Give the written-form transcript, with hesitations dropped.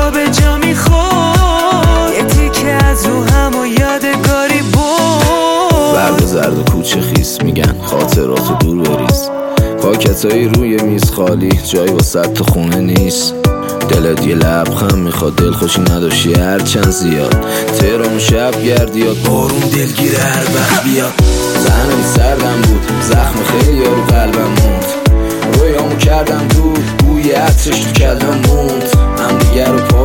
جا به جا میخورد، یه تیکه از روحم و یادگاری بود. برگ زرد و کوچه خیس میگن خاطراتو دور بریز، پاکتایی روی میز خالی جایی واسه تو خونه نیست. دلت یه لبخند میخواد، دل خوشی نداشتی هرچند زیاد. تهران شب گردیاد، بارون دلگیره هر وقت بیاد. زنم سردم بود، زخم خیلی رو قلبم موند. رویامو کردم دود، بوی عطرش تو کلم موند. هم دیگر رو